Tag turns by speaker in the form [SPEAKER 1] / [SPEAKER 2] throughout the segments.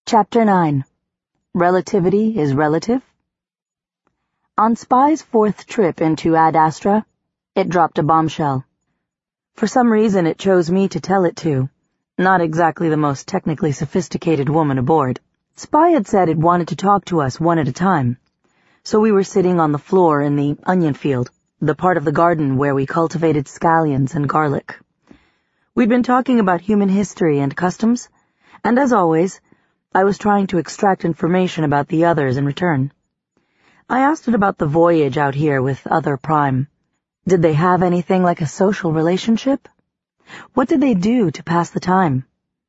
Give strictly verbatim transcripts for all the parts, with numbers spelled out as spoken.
[SPEAKER 1] Chapter nine. Relativity is Relative. On Spy's fourth trip into Ad Astra, it dropped a bombshell. For some reason it chose me to tell it to, not exactly the most technically sophisticated woman aboard. Spy had said it wanted to talk to us one at a time, so we were sitting on the floor in the onion field, the part of the garden where we cultivated scallions and garlic. We'd been talking about human history and customs, and as always, I was trying to extract information about the others in return. I asked it about the voyage out here with Other Prime. Did they have anything like a social relationship? What did they do to pass the time?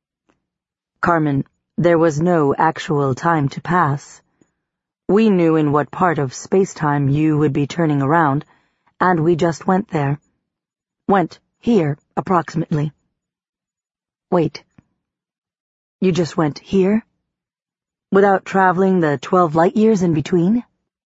[SPEAKER 1] Carmen, there was no actual time to pass. We knew in what part of space-time you would be turning around, and we just went there. Went here, approximately. Wait. You just went here? Without traveling the twelve light-years in between?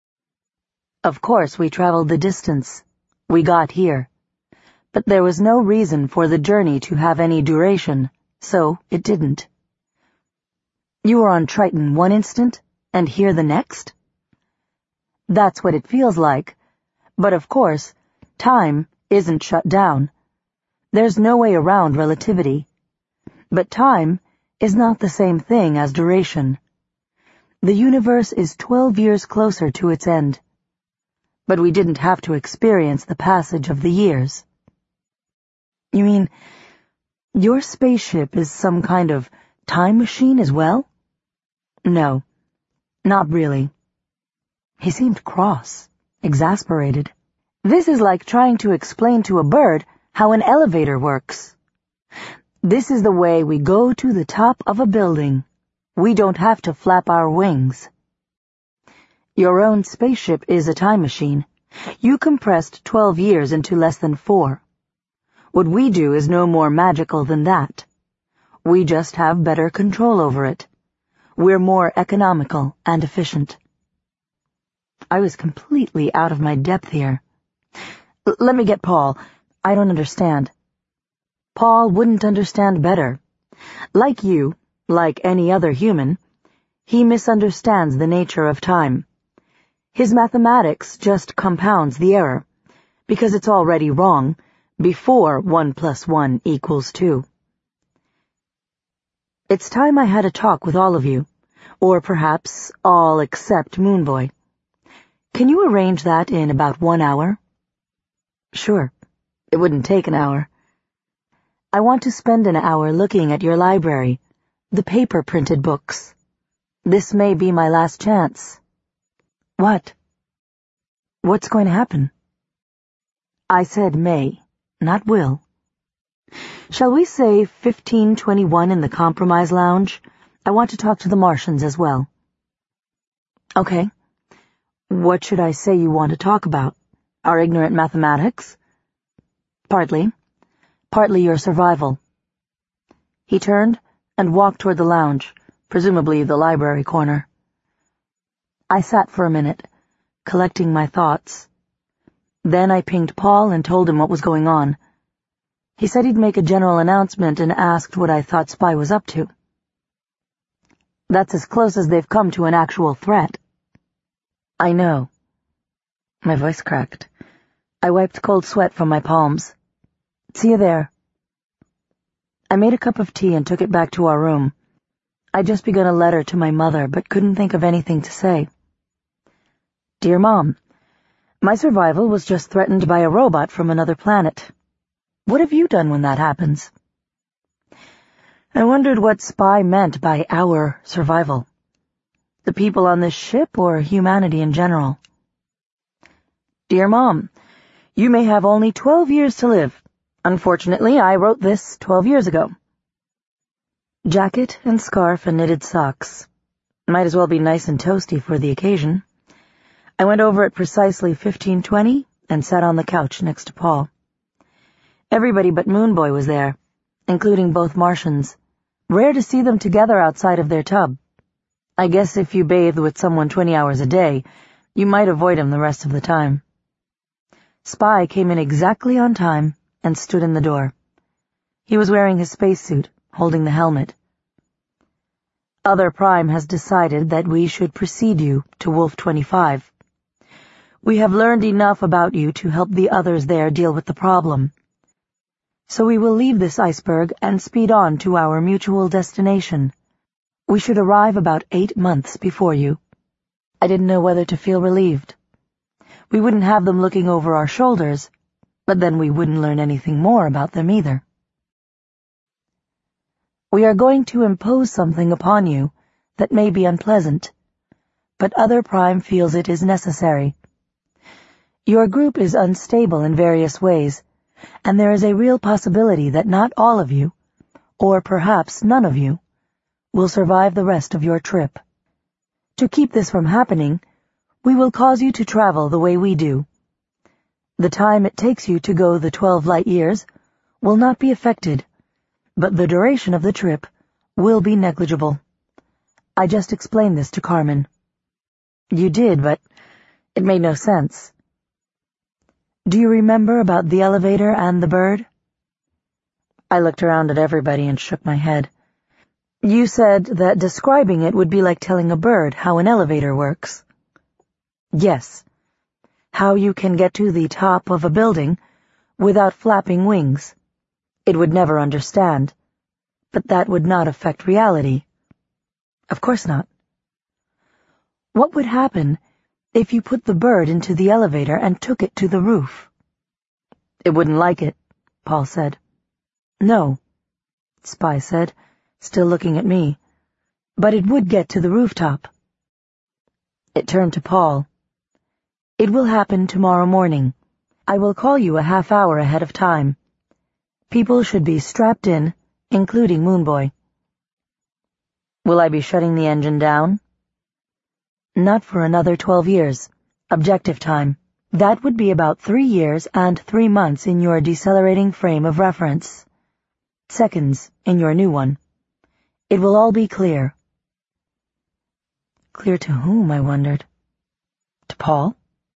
[SPEAKER 1] Of course we traveled the distance. We got here. But there was no reason for the journey to have any duration, so it didn't. You were on Triton one instant, and here the next? That's what it feels like. But of course, time isn't shut down. There's no way around relativity. But time is not the same thing as duration. The universe is twelve years closer to its end. But we didn't have to experience the passage of the years. You mean, your spaceship is some kind of time machine as well? No, not really. He seemed cross, exasperated. This is like trying to explain to a bird how an elevator works. This is the way we go to the top of a building. We don't have to flap our wings. Your own spaceship is a time machine. You compressed twelve years into less than four. What we do is no more magical than that. We just have better control over it. We're more economical and efficient. I was completely out of my depth here. L- let me get Paul. I don't understand. Paul wouldn't understand better. Like you, like any other human, he misunderstands the nature of time. His mathematics just compounds the error, because it's already wrong, before one plus one equals two. It's time I had a talk with all of you, or perhaps all except Moonboy. Can you arrange that in about one hour? Sure. It wouldn't take an hour. I want to spend an hour looking at your library, the paper-printed books. This may be my last chance. What? What's going to happen? I said may, not will. Shall we say fifteen twenty-one in the Compromise Lounge? I want to talk to the Martians as well. Okay. What should I say you want to talk about? Our ignorant mathematics? Partly. Partly your survival. He turned and walked toward the lounge, presumably the library corner. I sat for a minute, collecting my thoughts. Then I pinged Paul and told him what was going on. He said he'd make a general announcement and asked what I thought Spy was up to. That's as close as they've come to an actual threat. I know. My voice cracked. I wiped cold sweat from my palms. See you there. I made a cup of tea and took it back to our room. I'd just begun a letter to my mother, but couldn't think of anything to say. Dear Mom, my survival was just threatened by a robot from another planet. What have you done when that happens? I wondered what Spy meant by our survival. The people on this ship or humanity in general? Dear Mom, you may have only twelve years to live. Unfortunately, I wrote this twelve years ago. Jacket and scarf and knitted socks. Might as well be nice and toasty for the occasion. I went over at precisely fifteen twenty and sat on the couch next to Paul. Everybody but Moonboy was there, including both Martians. Rare to see them together outside of their tub. I guess if you bathed with someone twenty hours a day, you might avoid him the rest of the time. Spy came in exactly on time and stood in the door. He was wearing his spacesuit, holding the helmet. Other Prime has decided that we should precede you to Wolf twenty-five. We have learned enough about you to help the others there deal with the problem. So we will leave this iceberg and speed on to our mutual destination. We should arrive about eight months before you. I didn't know whether to feel relieved. We wouldn't have them looking over our shoulders, but then we wouldn't learn anything more about them either. We are going to impose something upon you that may be unpleasant, but Other Prime feels it is necessary. Your group is unstable in various ways, and there is a real possibility that not all of you, or perhaps none of you, will survive the rest of your trip. To keep this from happening, we will cause you to travel the way we do. The time it takes you to go the twelve light years will not be affected, but the duration of the trip will be negligible. I just explained this to Carmen. You did, but it made no sense. Do you remember about the elevator and the bird? I looked around at everybody and shook my head. You said that describing it would be like telling a bird how an elevator works. Yes. How you can get to the top of a building without flapping wings. It would never understand, but that would not affect reality. Of course not. What would happen if you put the bird into the elevator and took it to the roof? It wouldn't like it, Paul said. No, Spy said, still looking at me, but it would get to the rooftop. It turned to Paul. It will happen tomorrow morning. I will call you a half hour ahead of time. People should be strapped in, including Moonboy. Will I be shutting the engine down? Not for another twelve years. Objective time. That would be about three years and three months in your decelerating frame of reference. Seconds in your new one. It will all be clear. Clear to whom, I wondered. To Paul?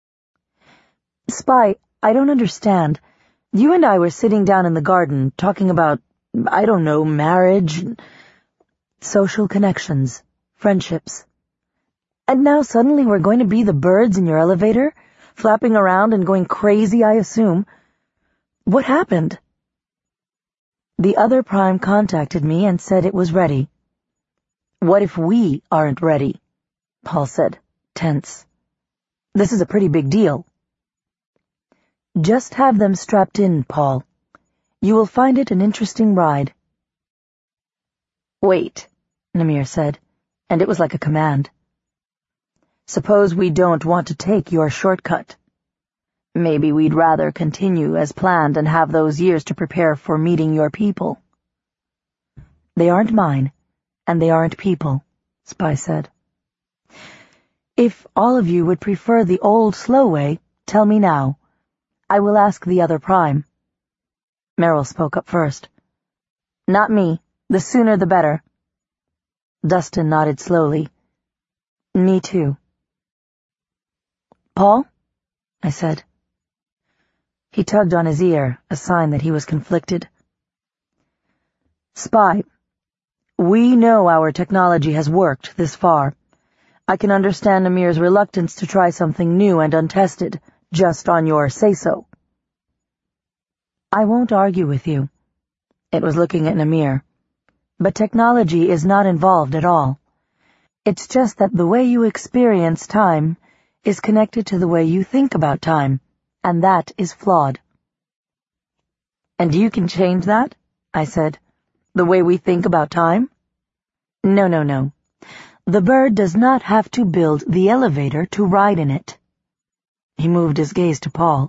[SPEAKER 1] Spy, I don't understand. You and I were sitting down in the garden, talking about, I don't know, marriage, social connections, friendships. And now suddenly we're going to be the birds in your elevator, flapping around and going crazy, I assume. What happened? The Other Prime contacted me and said it was ready. What if we aren't ready? Paul said, tense. This is a pretty big deal. Just have them strapped in, Paul. You will find it an interesting ride. Wait, Namir said, and it was like a command. Suppose we don't want to take your shortcut. Maybe we'd rather continue as planned and have those years to prepare for meeting your people. They aren't mine, and they aren't people, Spy said. If all of you would prefer the old slow way, tell me now. I will ask the Other Prime. Meryl spoke up first. Not me. The sooner the better. Dustin nodded slowly. Me too. Paul? I said. He tugged on his ear, a sign that he was conflicted. Spy, we know our technology has worked this far. I can understand Namir's reluctance to try something new and untested, just on your say-so. I won't argue with you. It was looking at Namir. But technology is not involved at all. It's just that the way you experience time is connected to the way you think about time, and that is flawed. And you can change that? I said. The way we think about time? No, no, no. The bird does not have to build the elevator to ride in it. He moved his gaze to Paul.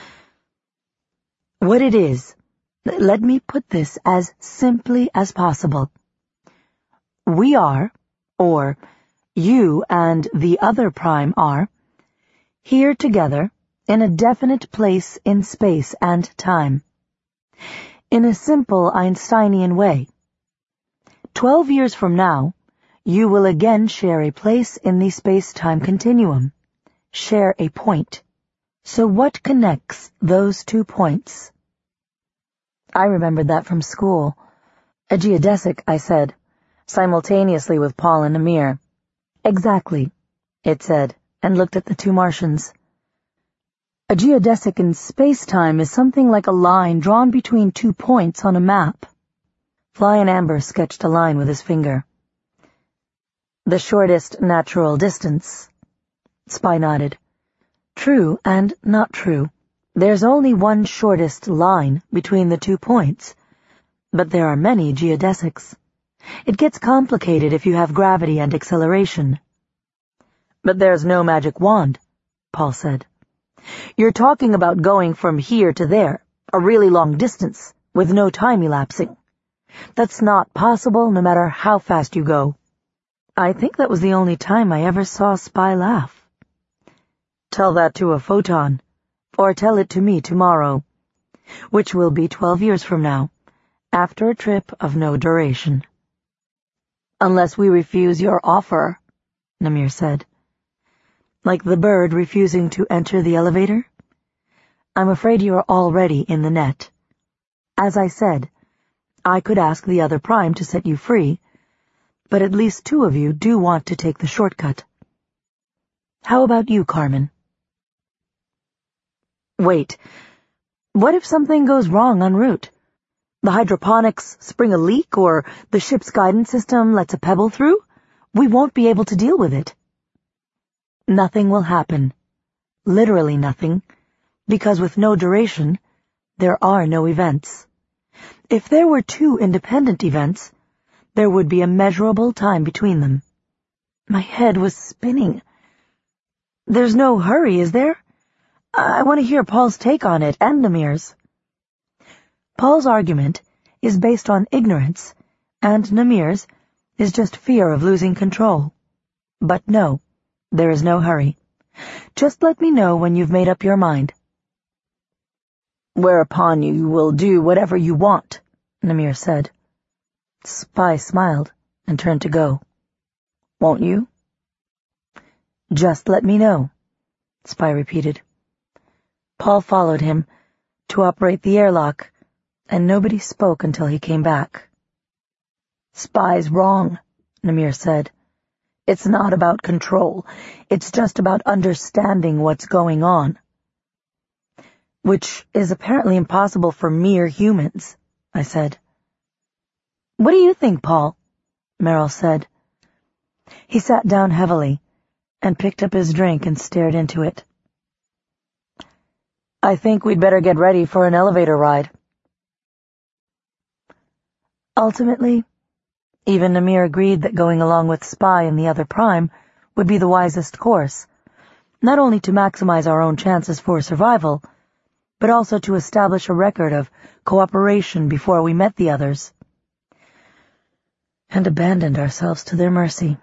[SPEAKER 1] What it is, let me put this as simply as possible. We are, or you and the Other Prime are, here together in a definite place in space and time. In a simple Einsteinian way. Twelve years from now, you will again share a place in the space-time continuum. Share a point. So what connects those two points? I remembered that from school. A geodesic, I said. simultaneously with Paul and Namir. "Exactly," it said, and looked at the two Martians. "A geodesic in space-time is something like a line drawn between two points on a map." Fly and Amber sketched a line with his finger. "The shortest natural distance." Spy nodded. "True and not true. There's only one shortest line between the two points, but there are many geodesics. It gets complicated if you have gravity and acceleration." "But there's no magic wand," Paul said. "You're talking about going from here to there, a really long distance, with no time elapsing. That's not possible no matter how fast you go." I think that was the only time I ever saw Spy laugh. "Tell that to a photon, or tell it to me tomorrow, which will be twelve years from now, after a trip of no duration." "Unless we refuse your offer," Namir said. "Like the bird refusing to enter the elevator? I'm afraid you are already in the net. As I said, I could ask the other prime to set you free, but at least two of you do want to take the shortcut. How about you, Carmen?" "Wait, what if something goes wrong en route? The hydroponics spring a leak, or the ship's guidance system lets a pebble through? We won't be able to deal with it." "Nothing will happen. Literally nothing, because with no duration, there are no events. If there were two independent events, there would be a measurable time between them." My head was spinning. "There's no hurry, is there? I want to hear Paul's take on it, and Namir's." "Paul's argument is based on ignorance, and Namir's is just fear of losing control. But no, there is no hurry. Just let me know when you've made up your mind." "Whereupon you will do whatever you want," Namir said. Spy smiled and turned to go. "Won't you?" "Just let me know," Spy repeated. Paul followed him to operate the airlock, and nobody spoke until he came back. "Spy's wrong," Namir said. "It's not about control. It's just about understanding what's going on." "Which is apparently impossible for mere humans," I said. "What do you think, Paul?" Merrill said. He sat down heavily and picked up his drink and stared into it. "I think we'd better get ready for an elevator ride." Ultimately, even Namir agreed that going along with Spy and the other prime would be the wisest course, not only to maximize our own chances for survival, but also to establish a record of cooperation before we met the others, and abandoned ourselves to their mercy.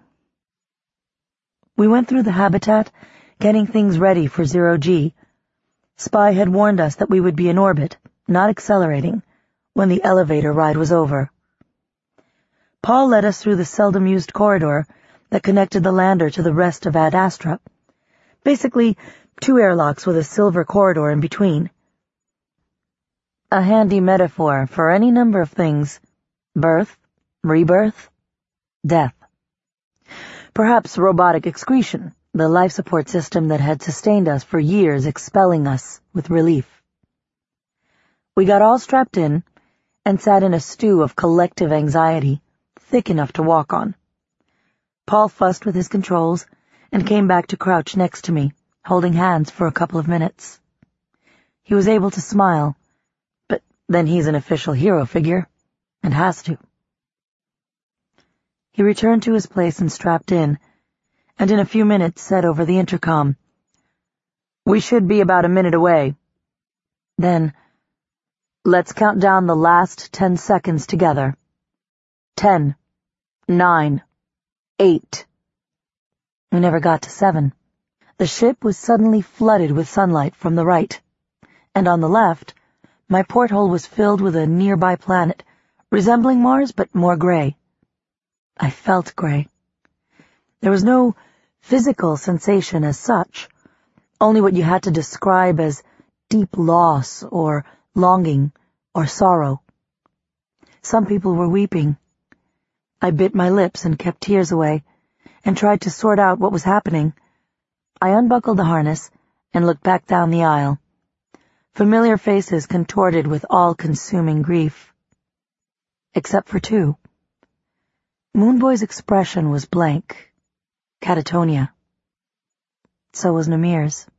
[SPEAKER 1] We went through the habitat, getting things ready for zero-G. Spy had warned us that we would be in orbit, not accelerating, when the elevator ride was over. Paul led us through the seldom-used corridor that connected the lander to the rest of Ad Astra, basically two airlocks with a silver corridor in between. A handy metaphor for any number of things: birth, rebirth, death. Perhaps robotic excretion, the life support system that had sustained us for years, expelling us with relief. We got all strapped in and sat in a stew of collective anxiety, thick enough to walk on. Paul fussed with his controls and came back to crouch next to me, holding hands for a couple of minutes. He was able to smile, but then he's an official hero figure, and has to. He returned to his place and strapped in, and in a few minutes said over the intercom, "We should be about a minute away." Then, "Let's count down the last ten seconds together. Ten, nine, eight." We never got to seven. The ship was suddenly flooded with sunlight from the right, and on the left, my porthole was filled with a nearby planet, resembling Mars but more gray. I felt gray. There was no physical sensation as such, only what you had to describe as deep loss or longing or sorrow. Some people were weeping. I bit my lips and kept tears away, and tried to sort out what was happening. I unbuckled the harness and looked back down the aisle. Familiar faces contorted with all-consuming grief. Except for two. Moonboy's expression was blank. Catatonia. So was Namir's.